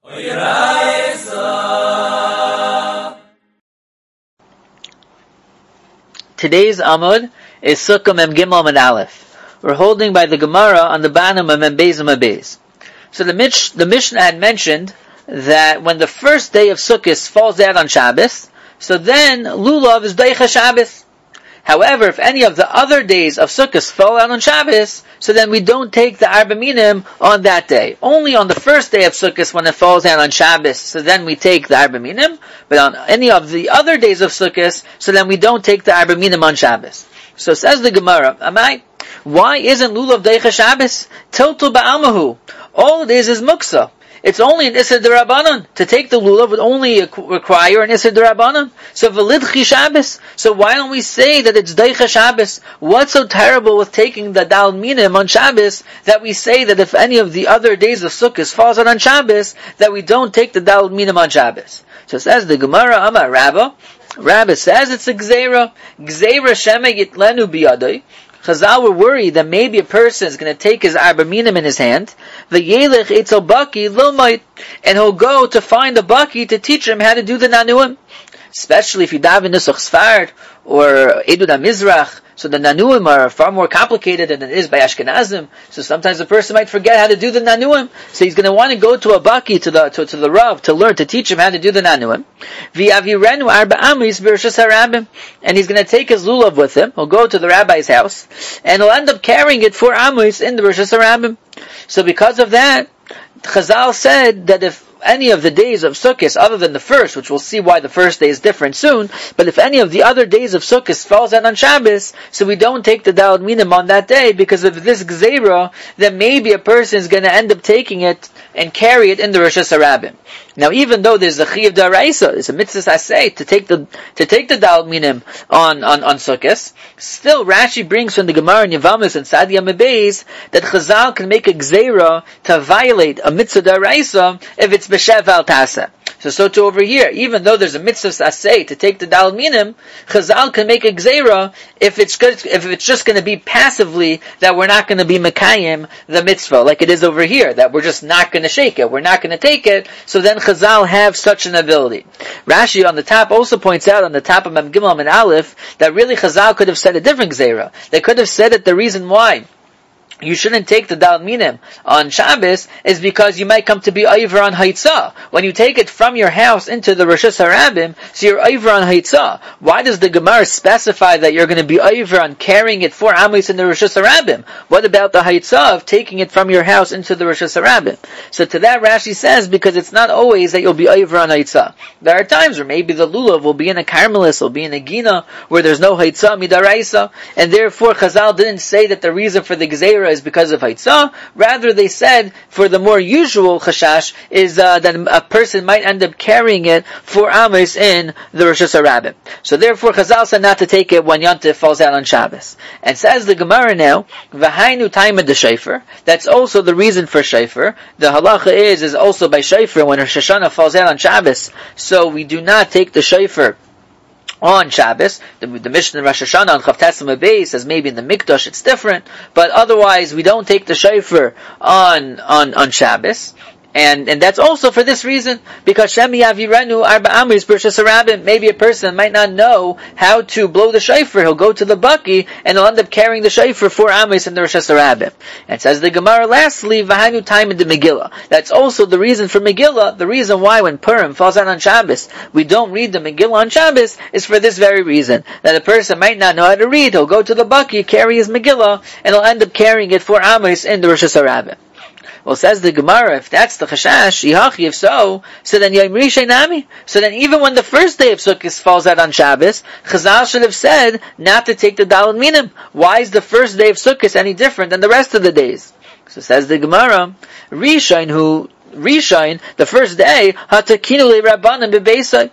Today's Amud is Sukkah Mem Gimel Amud Aleph. We're holding by the Gemara on the bottom of Mem Beis Amud Beis. So the Mishnah had mentioned that when the first day of Sukkot falls out on Shabbos, so then Lulav is Deicha Shabbos. However, if any of the other days of Sukkot fall out on Shabbos, so then we don't take the Arba Minim on that day. Only on the first day of Sukkot when it falls out on Shabbos, so then we take the Arba Minim. But on any of the other days of Sukkot, so then we don't take the Arba Minim on Shabbos. So says the Gemara, why isn't Lulav Deicha Shabbos? Tiltul Ba'almahu. All it is Muksa. It's only an Issur D'Rabbanan. To take the Lulav would only require an Issur D'Rabbanan. So V'lidchi Shabbos. So why don't we say that it's Deicha Shabbos? What's so terrible with taking the Dal Minim on Shabbos that we say that if any of the other days of Sukkot falls out on Shabbos, that we don't take the Dal Minim on Shabbos? So it says the Gemara, Amar Rabba. Rabba says it's a Gzeira. Gzeira Shema Yitlenu Biyadai. Chazal were worried that maybe a person is going to take his Arba Minim in his hand, v'yelech etzel baki lilmayt, and he'll go to find a baki to teach him how to do the Nanuim. Especially if you daven Nusach Sfard or Edud HaMizrach, so the Nanuim are far more complicated than it is by Ashkenazim. So sometimes a person might forget how to do the Nanuim. So he's going to want to go to a baki, to the Rav, to learn, to teach him how to do the Nanuim. V'yavirenu arba amis b'rishus harabim, and he's going to take his lulav with him. He'll go to the rabbi's house, and he'll end up carrying it 4 amis in the rishus harabim. So because of that, Chazal said that if any of the days of Sukkot, other than the first, which we'll see why the first day is different soon, but if any of the other days of Sukkot falls out on Shabbos, so we don't take the Daled Minim on that day, because of this Gzeira, then maybe a person is going to end up taking it and carry it in the Rishus Harabim. Now, even though there's a Chiyav D'Oraisa, it's a mitzvah asay to take the Daled Minim on Sukkot, still Rashi brings from the Gemara in Yevamos and Sadia Mebeis that Chazal can make a Gzeira to violate a mitzvah D'Oraisa if it's B'Shev Al Tasa. So too over here, even though there's a mitzvah asay to take the Daled Minim, Chazal can make a Gzeira if it's just going to be passively that we're not going to be Mekayim the mitzvah, like it is over here, that we're just not going to shake it, we're not going to take it, so then Chazal have such an ability. Rashi on the top also points out on the top of Mem Gimel and Aleph that really Chazal could have said a different Gzeira. They could have said that the reason why you shouldn't take the Daled Minim on Shabbos is because you might come to be Eiver on Haitzah. When you take it from your house into the Rishus Harabim, so you're Eiver on Haitzah. Why does the Gemara specify that you're going to be Eiver on carrying it 4 Amos in the Rishus Harabim? What about the Haitzah of taking it from your house into the Rishus Harabim? So to that Rashi says, because it's not always that you'll be Eiver on Haitzah. There are times where maybe the Lulav will be in a Carmelis, will be in a Gina, where there's no Haitzah Midaraisa, and therefore Chazal didn't say that the reason for the Gzeira is because of Haitzah. Rather, they said for the more usual chashash is that a person might end up carrying it 4 Amos in the Rishus Harabim. So therefore, Chazal said not to take it when Yontif falls out on Shabbos. And says the Gemara now, V'hainu taimad the shofar. That's also the reason for shofar. The halacha is also by shofar when Rosh Hashanah falls out on Shabbos. So we do not take the shofar on Shabbos. The Mishnah in Rosh Hashanah on Chavtes Mabei says maybe in the Mikdash it's different, but otherwise we don't take the shofar on Shabbos. And that's also for this reason, because Shem Yavirenu Arba Amos B'Rishus Harabim. Maybe a person might not know how to blow the shofar. He'll go to the baki and he'll end up carrying the shofar 4 Amos in the Rishus Harabim. And says the Gemara lastly, V'hainu time in the Megillah. That's also the reason for Megillah. The reason why when Purim falls out on Shabbos, we don't read the Megillah on Shabbos is for this very reason. That a person might not know how to read. He'll go to the baki, carry his Megillah, and he'll end up carrying it 4 Amos in the Rishus Harabim. Well, says the Gemara, if that's the chashash, yihachi, if so then Yom Rishon Nami. So then even when the first day of Sukkot falls out on Shabbos, Chazal should have said not to take the Daled Minim. Why is the first day of Sukkot any different than the rest of the days? So says the Gemara, Rishon, the first day, hatakinu le rabbanan bebeisai.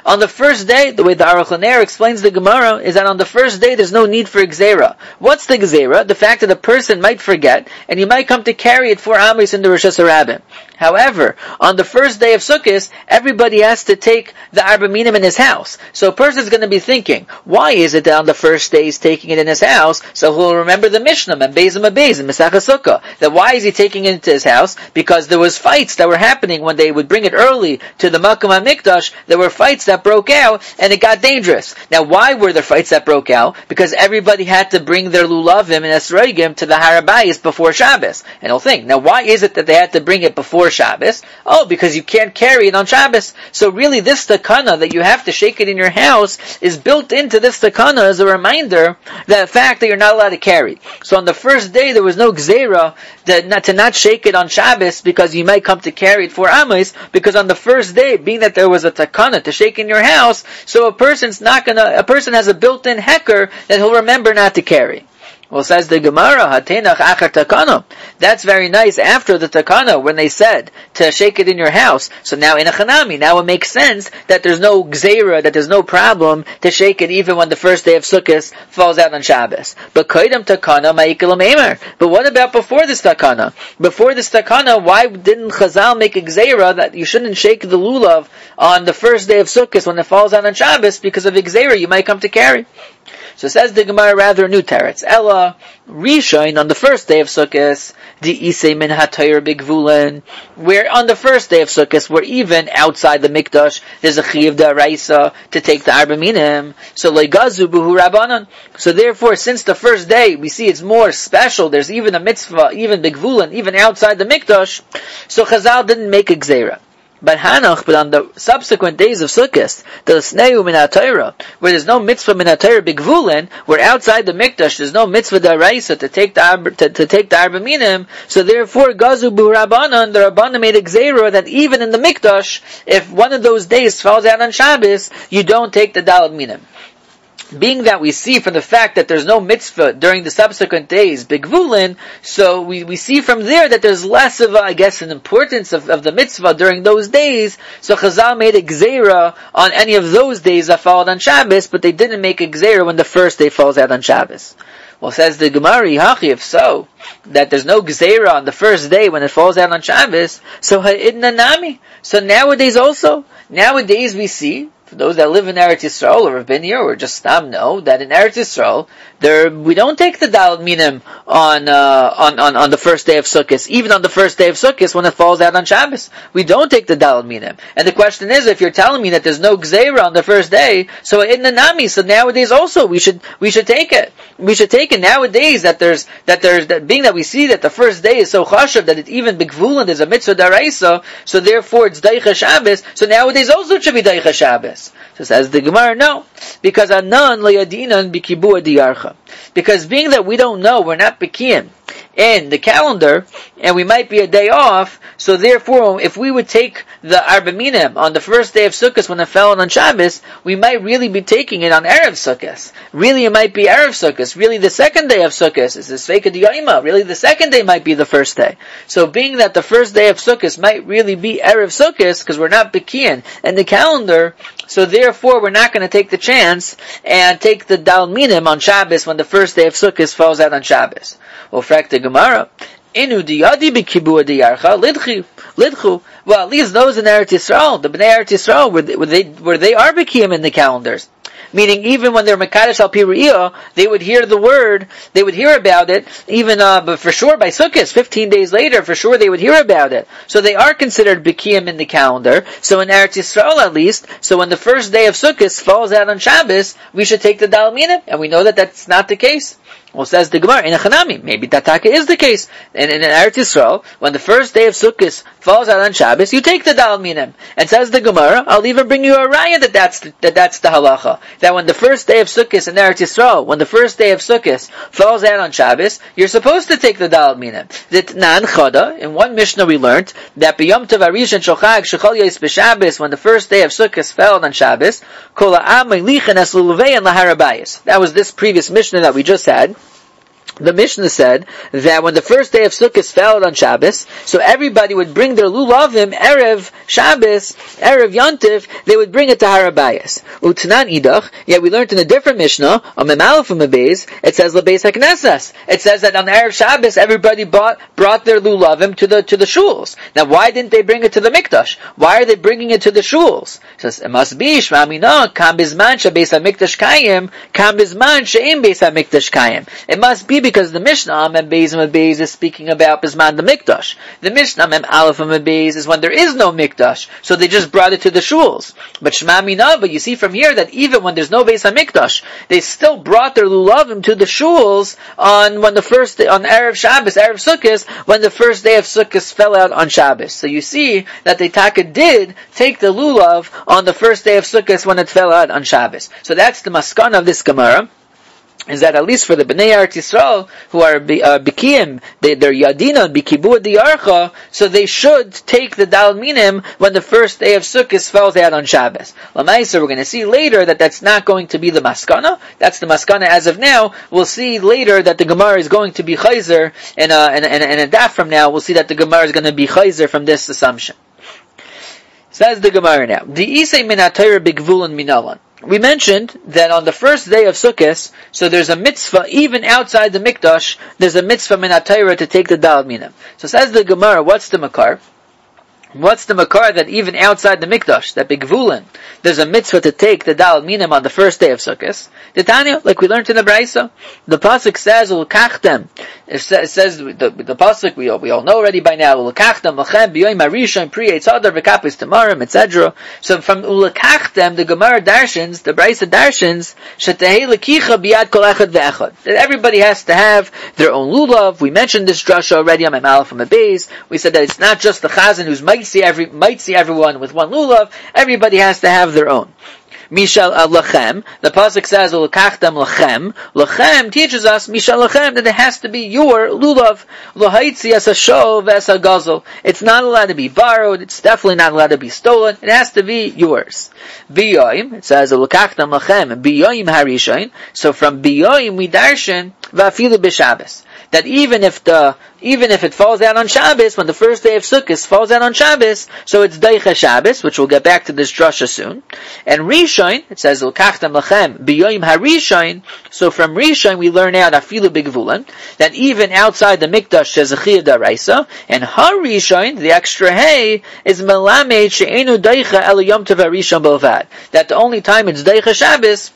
On the first day, the way the Aruch LaNer explains the Gemara is that on the first day there's no need for Gzeira. What's the Gzeira? The fact that a person might forget, and he might come to carry it 4 Amos in the Rosh Hashanah. However, on the first day of Sukkot, everybody has to take the Arba Minim in his house. So a person's going to be thinking, why is it that on the first day he's taking it in his house? So he'll remember the Mishnah, and Bezim Abez, and Mesach HaSukkah. That why is he taking it into his house? Because there was fights that were happening when they would bring it early to the Makom HaMikdash. There were fights that broke out, and it got dangerous. Now, why were there fights that broke out? Because everybody had to bring their lulavim and esrogim to the Har HaBayis before Shabbos. And he'll think, now why is it that they had to bring it before Shabbos? Oh, because you can't carry it on Shabbos. So really this takana that you have to shake it in your house is built into this takana as a reminder that the fact that you're not allowed to carry. So on the first day there was no gzeira to not shake it on Shabbos because you might come to carry it for Amos, because on the first day, being that there was a takana to shake in your house, so a person has a built-in hecker that he'll remember not to carry. Well, says the Gemara, Hatenach achar takana. That's very nice after the takana, when they said to shake it in your house. So now in a chanami, now it makes sense that there's no gzeira, that there's no problem to shake it even when the first day of Sukkot falls out on Shabbos. But koidam takana ma'ikelam emer. But what about before this takana? Before this takana, why didn't Chazal make a gzeira that you shouldn't shake the lulav on the first day of Sukkot when it falls out on Shabbos? Because of a gzeira you might come to carry. So says the Gemara, rather a new teretz. Ella Rishon on the first day of Sukkot, the Isei min hatayr bigvulen, where on the first day of Sukkot, where even outside the Mikdash, there's a chiyuv da'araisa to take the Arba Minim. So legazu buhu rabbanon. So therefore, since the first day we see it's more special, there's even a mitzvah, even bigvulen, even outside the Mikdash. So Chazal didn't make a gzeira. But on the subsequent days of Sukkot, the Sneu min HaTorah, where there's no mitzvah min HaTorah bigvulen, where outside the Mikdash there's no mitzvah da'araisa to take the Arba Minim, so therefore Gazu bu Rabbanan, the Rabbanan made a gzeira that even in the Mikdash, if one of those days falls out on Shabbos, you don't take the Daled Minim. Being that we see from the fact that there's no mitzvah during the subsequent days, bigvulin, so we see from there that there's less of an importance of the mitzvah during those days. So Chazal made a gzeira on any of those days that followed on Shabbos, but they didn't make a gzeira when the first day falls out on Shabbos. Well, says the Gemara, Hachi, if so, that there's no gzeira on the first day when it falls out on Shabbos, so ha'idna nami. So nowadays we see, for those that live in Eretz Yisrael or have been here or just know that in Eretz Yisrael we don't take the Daled Minim on the first day of Sukkot. Even on the first day of Sukkot when it falls out on Shabbos, we don't take the Daled Minim. And the question is, if you're telling me that there's no gzeira on the first day, so in the nami, so nowadays also we should take it. We should take it nowadays that being that we see that the first day is so chashav that it even bigvulan is a mitzvah daraisa, so therefore it's daicha Shabbos. So nowadays also it should be daicha Shabbos. So says the Gemara, no, because anan le'adinan bikibu adiyarcha. Because being that we don't know, we're not bekiyin in the calendar, and we might be a day off, so therefore, if we would take the Arba Minim on the first day of Sukkot when it fell on Shabbos, we might really be taking it on Erev Sukkot. Really, it might be Erev Sukkot. Really, the second day of Sukkot is the Sveika D'Yaima. Really, the second day might be the first day. So, being that the first day of Sukkot might really be Erev Sukkot, because we're not Bekiyan in the calendar, so therefore, we're not going to take the chance and take the Daled Minim on Shabbos when the first day of Sukkot falls out on Shabbos. Well, frak the Gemara, Inu diyadi b'kibu adiyarcha lidchu. Well, at least those in Eretz Yisrael, the Bnei Eretz Yisrael, where they are b'kiyim in the calendars. Meaning, even when they're Mekadosh al Pi Re'iyah, they would hear the word, they would hear about it, even, but for sure by Sukkot, 15 days later, for sure they would hear about it. So they are considered B'kiyim in the calendar. So in Eretz Yisrael at least, so when the first day of Sukkot falls out on Shabbos, we should take the Daled Minim, and we know that that's not the case. Well, says the Gemara, in a Chanami, maybe that taka is the case. And in Eretz Yisrael, when the first day of Sukkot falls out on Shabbos, you take the Daled Minim. And says the Gemara, I'll even bring you a raya that that's the halacha. That when the first day of Sukkot in Eretz Yisrael, when the first day of Sukkot falls out on Shabbos, you're supposed to take the Daled Minim. That Nan Chada, in one Mishnah we learned, that B'yom Tov Arishan Shochag Shechol Yos B'Shabbos, when the first day of Sukkot fell on Shabbos, Kol Ha'am Melichin Es L'Luvei and Lahar HaBayis. That was this previous Mishnah that we just had. The Mishnah said that when the first day of Sukkot fell on Shabbos, so everybody would bring their lulavim Erev Shabbos, Erev Yontif, they would bring it to Harabayas. Utanan idach, yet we learned in a different Mishnah, on Memalef Mebez, it says Lebeis HaKnesses. It says that on Erev Shabbos, everybody brought their lulavim to the shuls. Now why didn't they bring it to the Mikdash? Why are they bringing it to the shuls? It says, it must be, Shmamina, Kam Bizman Shabeis HaMikdash Kayim, Kam Bizman She'im Beis HaMikdash Kayim. It must be because the Mishnah Mem Beis Mebez is speaking about Bisman the Mikdash. The Mishnah Mem Aleph Mebez is when there is no Mikdash, so they just brought it to the shuls. But you see from here that even when there's no Beis HaMikdash, they still brought their lulavim to the shuls on Erev Shabbos, Erev Sukkot, when the first day of Sukkot fell out on Shabbos. So you see that the Taka did take the lulav on the first day of Sukkot when it fell out on Shabbos. So that's the maskana of this Gemara, is that at least for the Bnei Eretz Yisrael, who are Bikiyim, they're Yadina, Bikibua Diyarcha, so they should take the Dal Minim when the first day of Sukkot falls out on Shabbos. Lamaisa, we're going to see later that that's not going to be the Maskana. That's the Maskana as of now. We'll see later that the Gemara is going to be Chayzer, and a daf from now, we'll see that the Gemara is going to be Chayzer from this assumption. Says the Gemara now, the Isay min HaTorah b'gvulin minalan. We mentioned that on the first day of Sukkot, so there's a mitzvah, even outside the Mikdash, there's a mitzvah min HaTorah to take the Dal Minim. So says the Gemara, what's the Makar? What's the Makar that even outside the Mikdash, that B'gvulin, there's a mitzvah to take the Dal Minim on the first day of Sukkot? The Tanya, like we learned in the Braisa, the pasuk says ulkachtem. It says the pasuk we all know already by now. Ulkachtem lachem b'yoyim harishon pri eitzadar v'kapis tamarim, etc. So from ulkachtem, the Gemara darshins, the Braisa darshins, shetehei lekicha biyad kol echad ve'echad. That everybody has to have their own lulav. We mentioned this drasha already on my Aleph and my Beis. We said that it's not just the chazan who's might see everyone with one lulav. Everybody has to have their own. Mishal lachem. The pasuk says ulakachtem lachem. Lachem teaches us mishal lachem that it has to be your lulav. Lohaitzi as a shov as a gazel. It's not allowed to be borrowed. It's definitely not allowed to be stolen. It has to be yours. Biyoim. It says ulakachtem lachem. Biyoim harishain. So from biyoim we darshan vafilu b'Shabbos. That even if it falls out on Shabbos, when the first day of Sukkot falls out on Shabbos, so it's Deicha Shabbos, which we'll get back to this drasha soon. And Rishon, it says L'kachtem lachem b'yoyim harishon. So from Rishon we learn out afilu b'gvulan that even outside the Mikdash there's a chiyuv daraisa, and harishon, the extra hay, is melamed she'enu deicha el yom tov harishon b'lvad. That the only time it's Deicha Shabbos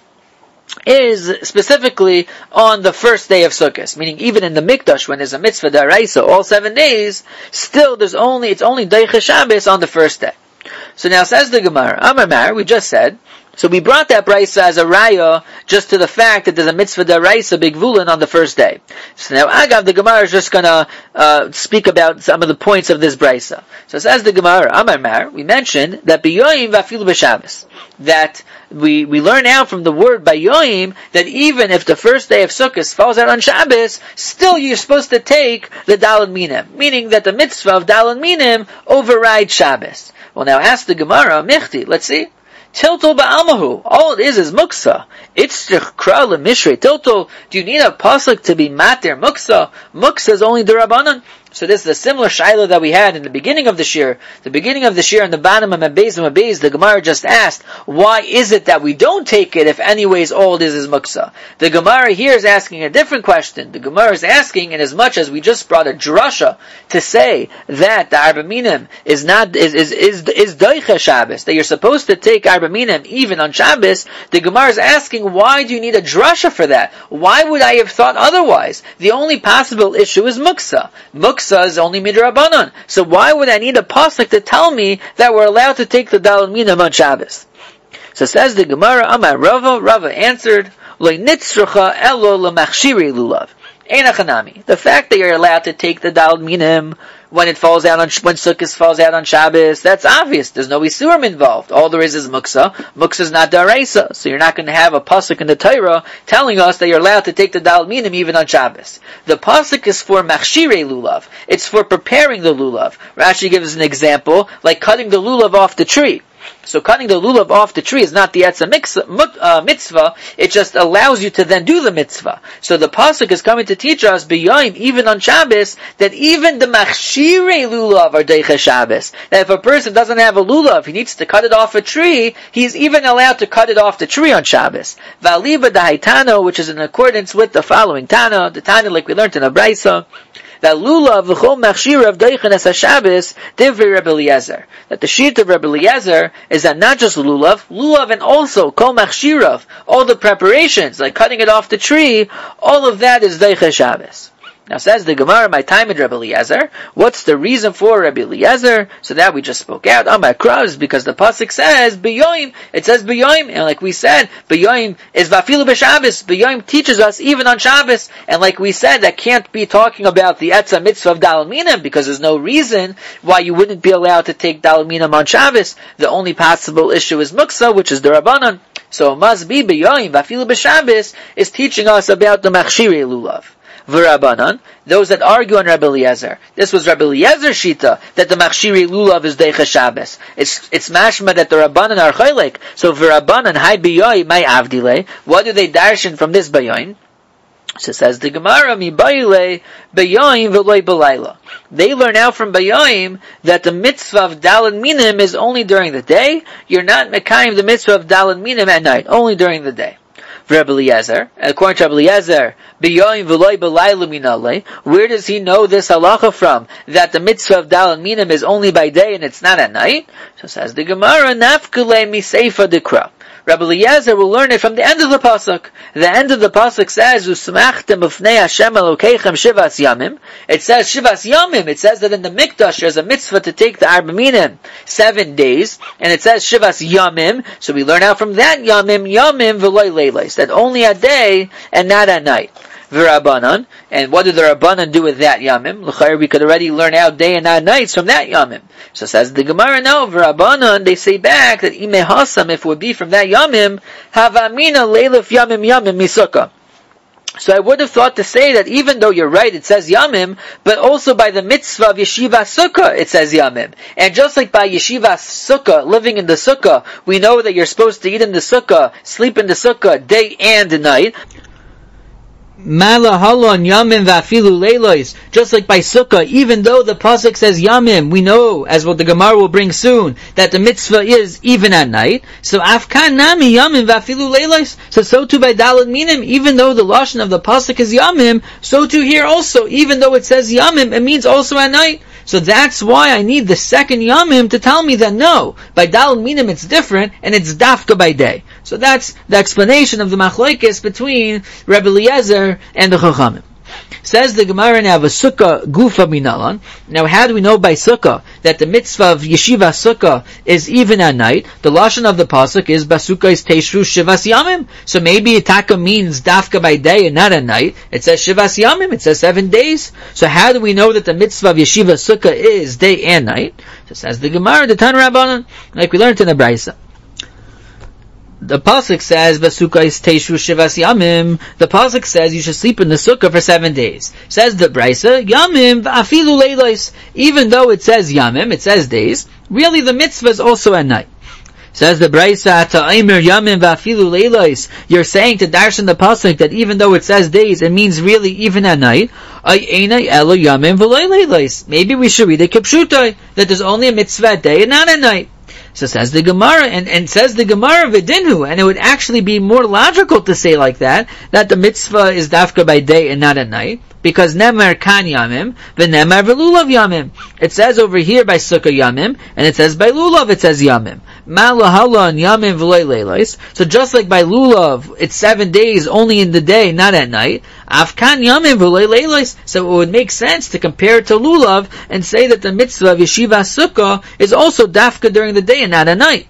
is specifically on the first day of Sukkot, meaning even in the Mikdash when there's a mitzvah daraisa all 7 days, still it's only Deicha Shabbos on the first day. So now says the Gemara, Amar Mar, we just said, so we brought that brisa as a raya just to the fact that there's a mitzvah daraisa b'gvulin on the first day. So now Agav, the Gemara is just gonna speak about some of the points of this brisa. So it says the Gemara, Amar Mar, we mentioned that b'yoyim v'afilu b'Shabbos, that we learn out from the word bayoim that even if the first day of Sukkot falls out on Shabbos, still you're supposed to take the Daled Minim, meaning that the mitzvah of Daled Minim overrides Shabbos. Well, now ask the Gemara, Michti, let's see. Tiltul ba'almahu. All it is muksa. It's kra lemishrei. Tiltul, do you need a pasuk to be mater muksa? Muksa is only the Rabbanan. So this is a similar shaila that we had in the beginning of the shir. The beginning of the shir in the bottom of Mabez, the Gemara just asked, why is it that we don't take it if anyways all it is muksa? The Gemara here is asking a different question. The Gemara is asking, in as much as we just brought a drasha to say that the Arba Minim is Deicha Shabbos, that you're supposed to take Arba Minim even on Shabbos, the Gemara is asking, why do you need a drasha for that? Why would I have thought otherwise? The only possible issue is muksa. Muksa is only midrabanan. So why would I need a pasuk to tell me that we're allowed to take the Daled Minim on Shabbos? So says the Gemara, Amar Rava answered, Lo nitzrucha elo lemachshiri lulav. Einachanami. The fact that you're allowed to take the Daled Minim when Sukkot falls out on Shabbos, that's obvious. There's no Isurim involved. All there is muksa. Muksa is not daraisa. So you're not going to have a pasuk in the Torah telling us that you're allowed to take the Daled Minim even on Shabbos. The pasuk is for machshirei lulav. It's for preparing the lulav. Rashi gives an example, like cutting the lulav off the tree. So cutting the lulav off the tree is not the etzah mitzvah, it just allows you to then do the mitzvah. So the pasuk is coming to teach us, b'yayim, even on Shabbos, that even the machshirei lulav are deicha Shabbos. That if a person doesn't have a lulav, he needs to cut it off a tree, he's even allowed to cut it off the tree on Shabbos. V'aliba dahaitano, which is in accordance with the following Tana, the Tana like we learned in a Braisa, that lulav v'chol machshirav deichen es haShabbos divrei Rebbe Eliezer. That the sheet of Rebbe Eliezer is that not just lulav and also kol machshirav, all the preparations like cutting it off the tree, all of that is deichen Shabbos. Now says the Gemara, my time in Rebbe Eliezer, what's the reason for Rebbe Eliezer? So that we just spoke out on my cross, because the pasuk says b'yoyim, it says b'yoyim, and like we said, b'yoyim is vafilu b'Shabbos. B'yoyim teaches us even on Shabbos, and like we said, that can't be talking about the etzah mitzvah of Daled Minim, because there's no reason why you wouldn't be allowed to take Daled Minim on Shabbos. The only possible issue is muksa, which is the Rabbanan. So it must be b'yoyim, vafilu b'Shabbos is teaching us about the machshirei lulav. V'Rabbanan, those that argue on Rebbe Eliezer. This was Rebbe Eliezer's shita, that the machshirei lulav is deicha Shabbos. It's mashma that the Rabbanan are chaylik. So V'Rabbanan, hai b'yoy, my avdile. What do they darshan from this bayoin? So says the Gemara, mi bayile, bayoim v'loy b'layla. They learn out from bayoim that the mitzvah of Daled Minim is only during the day. You're not mekayim the mitzvah of Daled Minim at night, only during the day. Rebbe Eliezer, according to Rebbe Eliezer, b'yoyim v'loy b'layla minalei, where does he know this halacha from? That the mitzvah of Daled Minim is only by day and it's not at night? So says the Gemara, nafkule miseifa dekra. Rebbe Eliezer will learn it from the end of the pasuk. The end of the pasuk says, "Usmachtem b'fnei Hashem Elokeichem shivas yamim." It says shivas yamim. It says that in the mikdash there's a mitzvah to take the arba minim 7 days, and it says shivas yamim. So we learn out from that yamim v'loy leilos, that only a day and not at night. V'Rabbanan, and what did the Rabbanan do with that yamim? L'chayr, we could already learn out day and not nights from that yamim. So says the Gemara, no, V'Rabbanan, they say back that ime hasam, if it would be from that yamim, havamina leiluf yamim misukah. So I would have thought to say that even though you're right, it says yamim, but also by the mitzvah of yeshiva sukkah, it says yamim. And just like by yeshiva sukkah, living in the sukkah, we know that you're supposed to eat in the sukkah, sleep in the sukkah, day and night. Malahalon yamim vafilu leilos. Just like by sukkah, even though the pasuk says yamim, we know, as what the Gemara will bring soon, that the mitzvah is even at night. So afkan nami yamim vafilu leilos. So too by Daled Minim, even though the lashon of the pasuk is yamim, so too here also, even though it says yamim, it means also at night. So that's why I need the second yamim to tell me that no, by Daled Minim it's different, and it's dafka by day. So that's the explanation of the machlokes between Rebbe Eliezer and the Chachamim. Says the Gemara now, V'sukkah gufa minalan. Now how do we know by sukkah that the mitzvah of yeshiva sukkah is even at night? The lashon of the pasuk is Basukkah is teishru shivas yamim. So maybe itaka means dafka by day and not at night. It says shivas yamim, it says 7 days. So how do we know that the mitzvah of yeshiva sukkah is day and night? So says the Gemara, the Tan Rabbanan, like we learned in the Braisa. The pasuk says, "Basukkah is teishru shivas yamim." The pasuk says you should sleep in the sukkah for 7 days. Says the Braisa, "Yamim v'afilu leilos." Even though it says yamim, it says days. Really, the mitzvah is also at night. Says the Braisa, "Ta'imir yamim v'afilu leilos." You're saying to darshan the pasuk that even though it says days, it means really even at night. Maybe we should read it kipshutai, that there's only a mitzvah at day and not at night. So says the Gemara, and says the Gemara v'dinhu, and it would actually be more logical to say like that the mitzvah is dafka by day and not at night, because nemar kan yamim, v'nemar v'lulav yamim. It says over here by sukkah yamim, and it says by lulav it says yamim. Ma lahalon yamim v'loy leilos. So just like by lulav, it's 7 days only in the day, not at night. Afkan yamim v'loy leilos. So it would make sense to compare it to lulav and say that the mitzvah of yeshiva sukkah is also dafka during the day and not at night.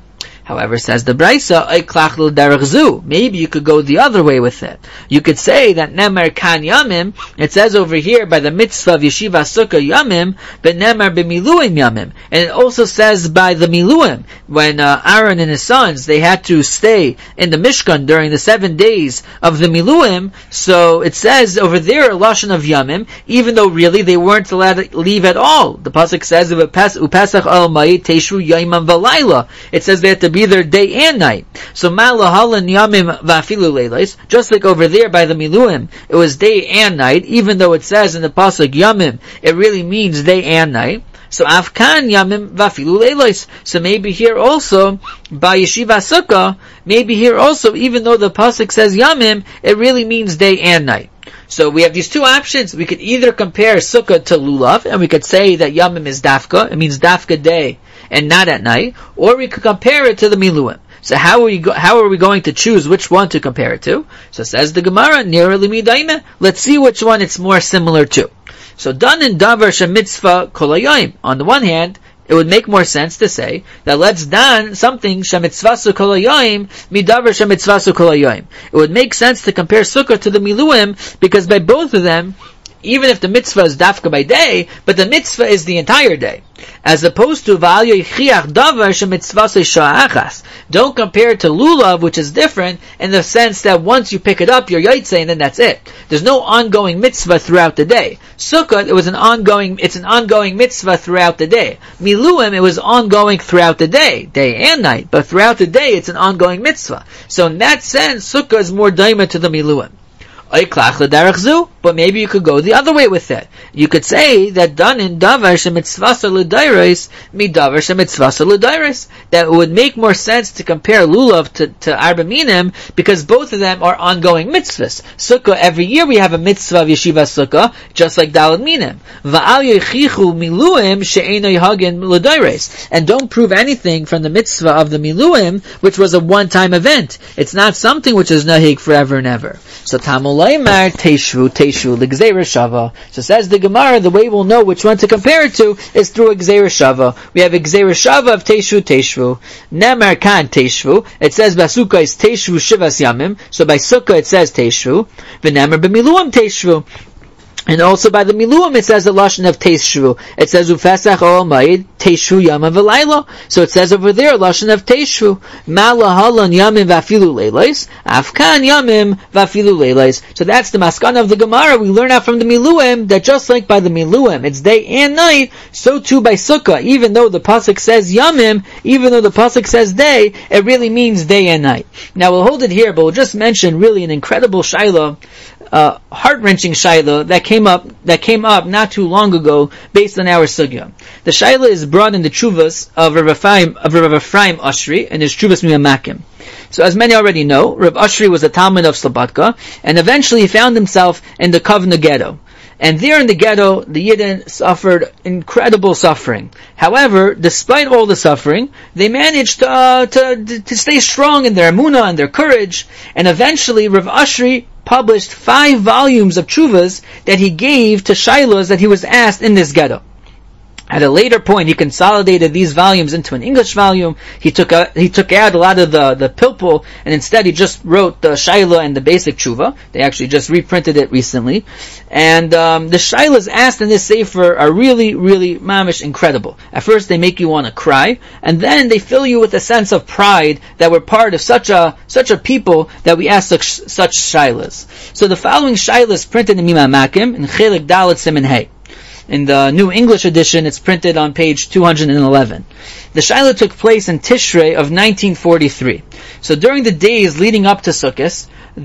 However, says the Braisa, maybe you could go the other way with it. You could say that Nemar Kan Yamim, it says over here by the mitzvah of Yeshiva Sukkah Yamim, but Nemar b'miluim Yamim. And it also says by the Miluim, when Aaron and his sons, they had to stay in the Mishkan during the 7 days of the Miluim, so it says over there a lashon of Yamim, even though really they weren't allowed to leave at all. The pasuk says, Upesach al Ma'id Teshru Yamim V'Layla. It says they had to be there day and night. So Malahalan Yamim V'Afilu Leilos, just like over there by the Miluim, it was day and night, even though it says in the pasuk Yamim, it really means day and night. So Afkan Yamim Vafilu Leilos. So maybe here also, by Yeshiva Sukkah, maybe here also, even though the pasuk says Yamim, it really means day and night. So we have these two options. We could either compare Sukkah to Lulav, and we could say that Yamim is Dafka, it means Dafka day and not at night, or we could compare it to the Miluim. So how are we going to choose which one to compare it to? So says the Gemara, Nira Limidaime, let's see which one it's more similar to. So done in Davar Shemitzvah Kol Hayom. On the one hand, it would make more sense to say that let's dan something Shemitzvasu Kol Hayom midavar Shemitzvasu Kol Hayom. It would make sense to compare Sukkah to the Miluim, because by both of them, even if the mitzvah is dafka by day, but the mitzvah is the entire day. As opposed to don't compare it to lulav, which is different in the sense that once you pick it up, you're yaitse, and then that's it. There's no ongoing mitzvah throughout the day. Sukkah, it's an ongoing mitzvah throughout the day. Miluim, it was ongoing throughout the day and night, but throughout the day, it's an ongoing mitzvah. So in that sense, Sukkah is more daima to the Miluim. But maybe you could go the other way with it. You could say that done in davar shemitzvasa l'dairos midavar shemitzvasa l'dairos. That would make more sense to compare lulav to arba minim, because both of them are ongoing mitzvahs. Sukkah, every year we have a mitzvah of yeshiva sukkah, just like dalad minim. Va'al yechichu miluim she'eno yhagin l'dairos. And don't prove anything from the mitzvah of the miluim, which was a one-time event. It's not something which is nahig forever and ever. So Tamul Laimar Teshvu l'Gzeira Shava. So says the Gemara, the way we'll know which one to compare it to is through a Gzeira Shava. We have a Gzeira Shava of Teshvu. Nemar Kan Teshvu. It says Basukkah is Teshvu Shivas Yamim. So by Sukkah it says Teshvu. V'Nemar b'Miluim Teshvu. And also by the Miluim it says the lashon of Teshvu. It says Ufesach Ol Ma'id Teshvu Yama V'Layla. So it says over there lashon of Teshvu. Malahalan Yamim Vafilu Leilos. Afkan Yamim Vafilu Leilos. So that's the maskana of the Gemara. We learn out from the Miluim that just like by the Miluim it's day and night, so too by Sukkah. Even though the pasuk says Yamim, even though the pasuk says day, it really means day and night. Now we'll hold it here, but we'll just mention really an incredible shaila, heart-wrenching shaila that came up not too long ago based on our sugya. The shaila is brought in the Chuvas of Rav Ephraim Ashri and his Chuvas Miyamakim. So as many already know, Rav Ashri was a Talmud of Slobodka, and eventually he found himself in the Kovna ghetto. And there in the ghetto, the Yidden suffered incredible suffering. However, despite all the suffering, they managed to stay strong in their emunah and their courage. And eventually, Rav Ashri published 5 volumes of tshuvas that he gave to shailos that he was asked in this ghetto. At a later point, he consolidated these volumes into an English volume. He took out a lot of the pilpul, and instead he just wrote the shaila and the basic tshuva. They actually just reprinted it recently. And the shailas asked in this sefer are really, really mamish incredible. At first they make you want to cry, and then they fill you with a sense of pride that we're part of such a people that we ask such shailas. So the following shailas printed in Mimamakim in Chelik Dalet Siman Hey. In the New English edition, it's printed on page 211. The Shaila took place in Tishrei of 1943. So during the days leading up to Sukkot,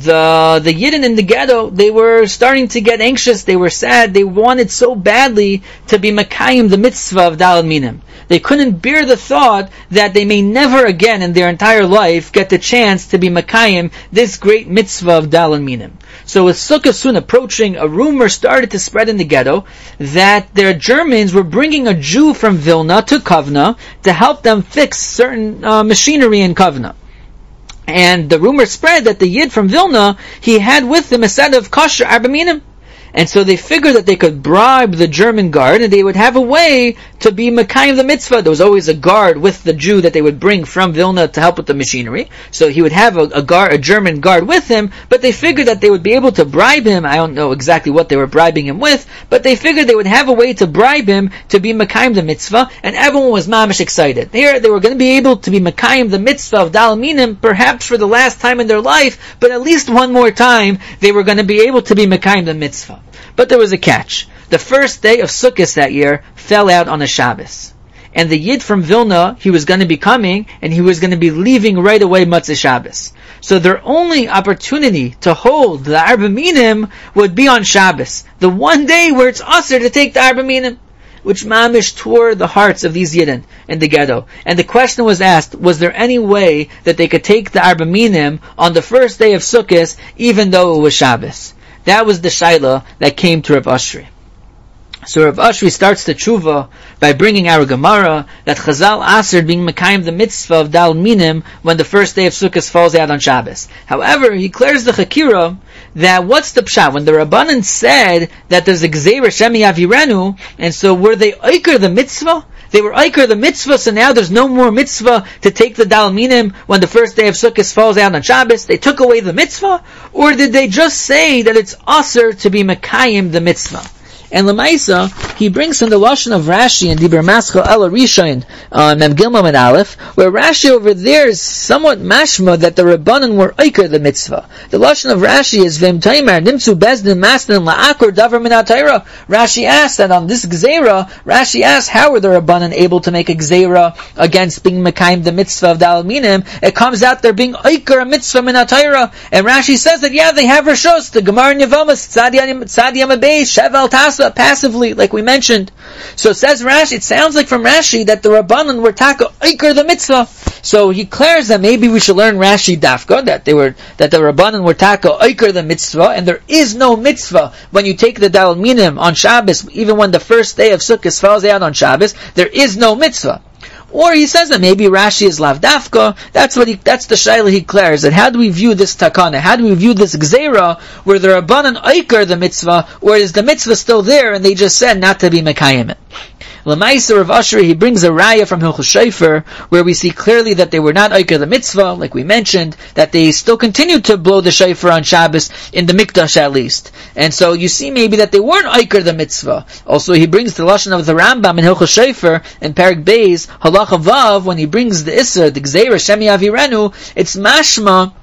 the Yidden in the ghetto, they were starting to get anxious, they were sad, they wanted so badly to be Makayim, the mitzvah of Daled Minim. They couldn't bear the thought that they may never again in their entire life get the chance to be Makayim, this great mitzvah of Daled Minim. So with Sukkot soon approaching, a rumor started to spread in the ghetto that their Germans were bringing a Jew from Vilna to Kovna to help them fix certain machinery in Kovna. And the rumor spread that the Yid from Vilna, he had with him a set of kosher arba minim. And so they figured that they could bribe the German guard and they would have a way to be Mekayim the mitzvah. There was always a guard with the Jew that they would bring from Vilna to help with the machinery. So he would have a German guard with him, but they figured that they would be able to bribe him. I don't know exactly what they were bribing him with, but they figured they would have a way to bribe him to be Mekayim the mitzvah, and everyone was mamish excited. Here they were going to be able to be Mekayim the mitzvah of Dal Minim, perhaps for the last time in their life, but at least one more time they were going to be able to be Mekayim the mitzvah. But there was a catch. The first day of Sukkot that year fell out on a Shabbos. And the Yid from Vilna, he was going to be coming, and he was going to be leaving right away Matzah Shabbos. So their only opportunity to hold the Arba Minim would be on Shabbos. The one day where it's usher to take the Arba Minim, which mamish tore the hearts of these Yidden in the ghetto. And the question was asked, was there any way that they could take the Arba Minim on the first day of Sukkot, even though it was Shabbos? That was the Shaila that came to Rav Ashri. So Rav Ashri starts the tshuva by bringing our Gemara that Chazal asered being Mekayim the mitzvah of Dal Minim when the first day of Sukkot falls out on Shabbos. However, he clears the Chakira that what's the pshat? When the Rabbanan said that there's a Gzeira Shemi Avirenu, and so were they Eiker the mitzvah? They were Eiker the mitzvah, so now there's no more mitzvah to take the Dal Minim when the first day of Sukkot falls out on Shabbos. They took away the mitzvah? Or did they just say that it's Aser to be Mekayim the mitzvah? And Lemaisa, he brings in the Lashon of Rashi and Dibur Maschal El Rishon, Mem Gimel and Aleph, where Rashi over there is somewhat mashma that the Rabbanan were Eiker the mitzvah. The Lashon of Rashi is Vim Taimer Nimtzu Bezdin Masnin La'akor Davar Min HaTorah. Rashi asked that on this Gzeira, Rashi asked how were the Rabbanan able to make a Gzeira against being Mekayim the mitzvah of Dal Minim? It comes out they're being Eiker a mitzvah Min HaTorah. And Rashi says that yeah, they have Rishos, the Gemara in Yevamas, Tzadi Yamabei, Shevel Tasa, passively, like we mentioned. So it says Rashi, it sounds like from Rashi that the Rabbanan were taka Eiker the mitzvah. So he declares that maybe we should learn Rashi Dafka, that the Rabbanan were taka Eiker the mitzvah, and there is no mitzvah when you take the Dal Minim on Shabbos, even when the first day of Sukkot falls out on Shabbos, there is no mitzvah. Or he says that maybe Rashi is lavdafka. That's the shaila he declares. That how do we view this takana? How do we view this gzeira where the Rabbanan Eiker the mitzvah, or is the mitzvah still there and they just said not to be mekayim it? L'maisa Rav Ashri, he brings a raya from Hilchos Shofar, where we see clearly that they were not Eiker the mitzvah, like we mentioned, that they still continued to blow the shofar on Shabbos, in the Mikdash at least. And so you see maybe that they weren't Eiker the mitzvah. Also he brings the Lashon of the Rambam in Hilchos Shofar, in Perek Beis, Halacha Vav, when he brings the Isser, the Gzeira, Shemi Avirenu, it's mashma,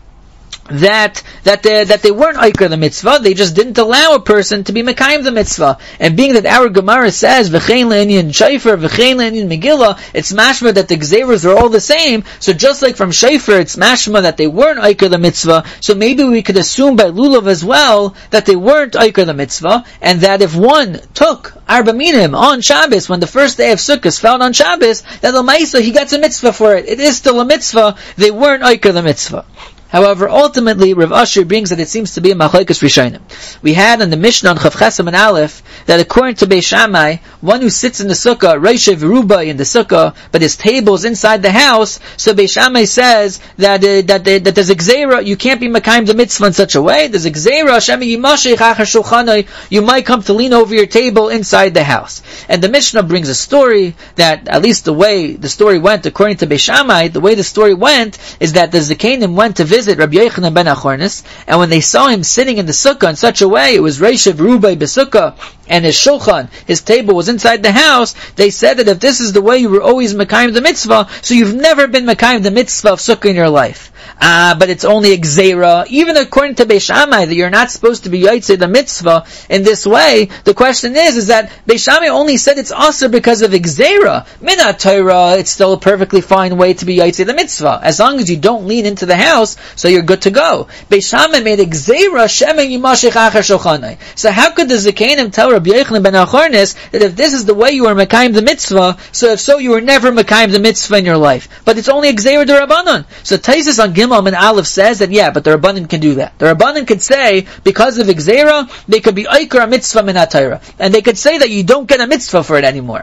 that they weren't Eiker the mitzvah, they just didn't allow a person to be Mekayim the mitzvah. And being that our Gemara says V'chein le'inyan Shofar, V'chein le'inyan Megillah, it's mashma that the Gzeiros are all the same. So just like from Shofar, it's mashma that they weren't Eiker the mitzvah. So maybe we could assume by Lulav as well that they weren't Eiker the mitzvah, and that if one took Arba Minim on Shabbos when the first day of Sukkot fell on Shabbos, that l'maisa he gets a mitzvah for it. It is still a mitzvah. They weren't Eiker the mitzvah. However, ultimately, Rav Ashri brings that it seems to be a machlokes rishonim. We had in the Mishnah on Chav Chesam and Aleph that according to Beis Shammai, one who sits in the sukkah, Reishev Rubai in the sukkah, but his table is inside the house, so Beis Shammai says that there's a gzeira, you can't be mekayim the mitzvah in such a way. There's a gzeira, Shemi Yimashech Achar Shulchanai, you might come to lean over your table inside the house. And the Mishnah brings a story that, at least the way the story went, according to Beis Shammai, the way the story went is that the Zekanim went to visit Rabbi Yochanan ben Achornis, and when they saw him sitting in the sukkah in such a way, it was Reishev Rubai Besukkah, and his shulchan, his table was inside the house, they said that if this is the way you were always Mekayim the mitzvah, so you've never been Mekayim the mitzvah of sukkah in your life. But it's only a gzeira, even according to Beis Shammai, that you're not supposed to be yaitze the mitzvah in this way. The question is that Beis Shammai only said it's also because of a gzeira. Minat Torah, it's still a perfectly fine way to be yaitze the mitzvah, as long as you don't lean into the house, so you're good to go. Beis Shammai made a gzeira, shemen yimashech achar shulchanai. So how could the Zekanim tell Rabbi Yochanan ben Achornis that if this is the way you were mekayim the mitzvah, so if so, you were never mekayim the mitzvah in your life? But it's only a gzeira d'Rabbanan. So Taisus on Gimel and Aleph says that yeah, but the Rabbanan can do that. The Rabbanan could say, because of Gzeira, they could be Eiker a mitzvah min HaTorah. And they could say that you don't get a mitzvah for it anymore.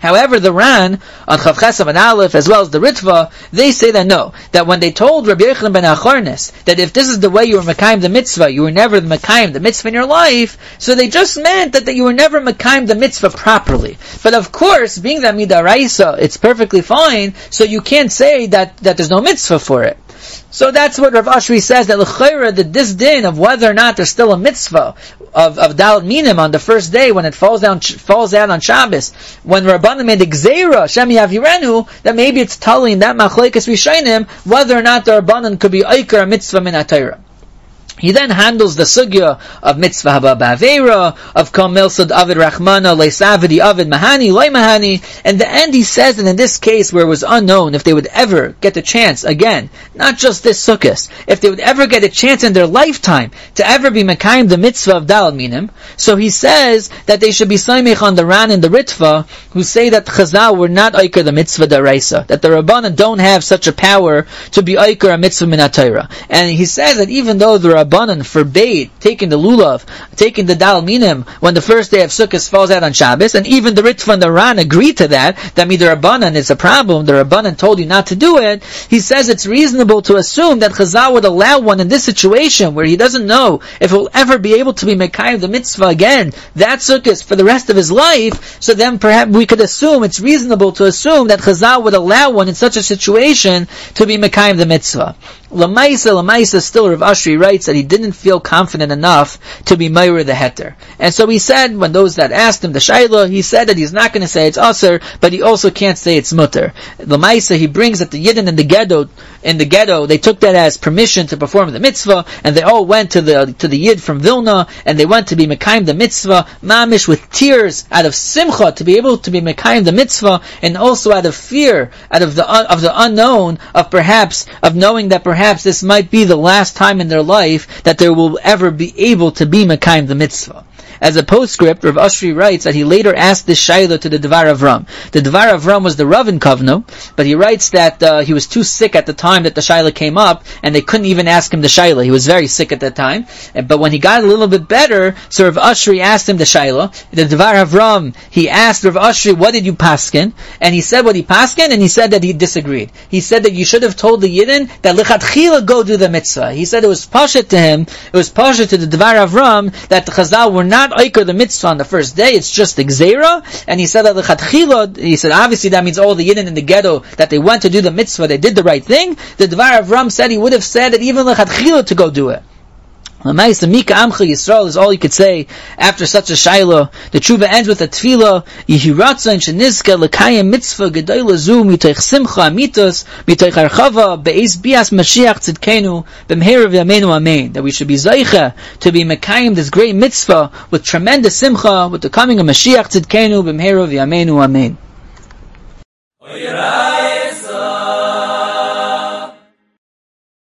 However, the Ran on Chav Chesam and Aleph, as well as the Ritva, they say that no, that when they told Rabbi Yochanan ben Acharnes that if this is the way you were Mekayim the mitzvah, you were never Mekayim the mitzvah in your life, so they just meant that you were never Mekayim the mitzvah properly. But of course, being that midaraisa, it's perfectly fine, so you can't say that there's no mitzvah for it. So that's what Rav Ashri says, that l'chayra, that this din of whether or not there's still a mitzvah of Dalet Minim on the first day when it falls out on Shabbos, when Rabbanan made the Gzeira, Shem Yavirenu, that maybe it's telling that Machlekes Rishonim whether or not the Rabbanan could be Eiker a mitzvah min HaTorah. He then handles the sugya of mitzvah haba ba'avera, of kol milsad avid rachmana, leisavidi avid mahani, loy mahani. And the end he says that in this case where it was unknown if they would ever get the chance, again, not just this sukkos, if they would ever get a chance in their lifetime to ever be mekayim the mitzvah of Dalet Minim, so he says that they should be saimich on the Ran and the Ritva, who say that Chazal were not oiker the mitzvah daraisa, that the Rabbanan don't have such a power to be oiker a mitzvah min HaTorah. And he says that even though the Rabbanan forbade taking the lulav, taking the Dalet Minim when the first day of Sukkot falls out on Shabbos, and even the Ritva and the Ran agreed to that the Rabbanan is a problem, the Rabbanan told you not to do it. He says it's reasonable to assume that Chazal would allow one in this situation where he doesn't know if he'll ever be able to be Mekayim the mitzvah again, that Sukkot for the rest of his life. So then perhaps we could assume, it's reasonable to assume that Chazal would allow one in such a situation to be Mekayim the mitzvah. Lamaisa, still Rav Ashri writes that he didn't feel confident enough to be Meir the Heter. And so he said, when those that asked him the Shaila, he said that he's not going to say it's Aser, but he also can't say it's Mutter. Lamaisa, he brings that the Yidden in the ghetto, they took that as permission to perform the mitzvah, and they all went to the Yid from Vilna, and they went to be Mekayim the mitzvah, mamish with tears, out of simcha, to be able to be Mekayim the mitzvah, and also out of fear, out of the unknown, of knowing that perhaps this might be the last time in their life that they will ever be able to be Mekayim the mitzvah. As a postscript, Rav Ashri writes that he later asked this Shaila to the Dvar Avram. The Dvar Avram was the Rav in Kovno, but he writes that he was too sick at the time that the Shaila came up, and they couldn't even ask him the Shaila. He was very sick at that time. But when he got a little bit better, so Rav Ashri asked him the Shaila. The Dvar Avram, he asked Rav Ashri, what did you paskin? And he said what he paskin, and he said that he disagreed. He said that you should have told the Yidden that lichatchila go do the mitzvah. He said it was pasha to him, it was pasha to the Dvar Avram, that the Chazal were not oiker the mitzvah on the first day, it's just the gzeira. And he said that lechatchila, he said obviously that means all the Yidden in the ghetto that they went to do the mitzvah, they did the right thing. The Dvar Avram said he would have said that even lechatchila to go do it. L'maisa Mika Amcha Yisrael is all you could say after such a shaila. The tshuva ends with a tefillah, Yehi Ratzon Shenizka L'kayim Mitzvah Gedoyla Zu Mitoich Simcha Amitos Mitoich Archava Be'ez Bias Mashiach Tzidkenu B'mheira V'yameinu Amen. That we should be Zaycha to be Mekayim this great mitzvah with tremendous simcha with the coming of Mashiach Tzidkenu B'mheira V'yameinu Amen.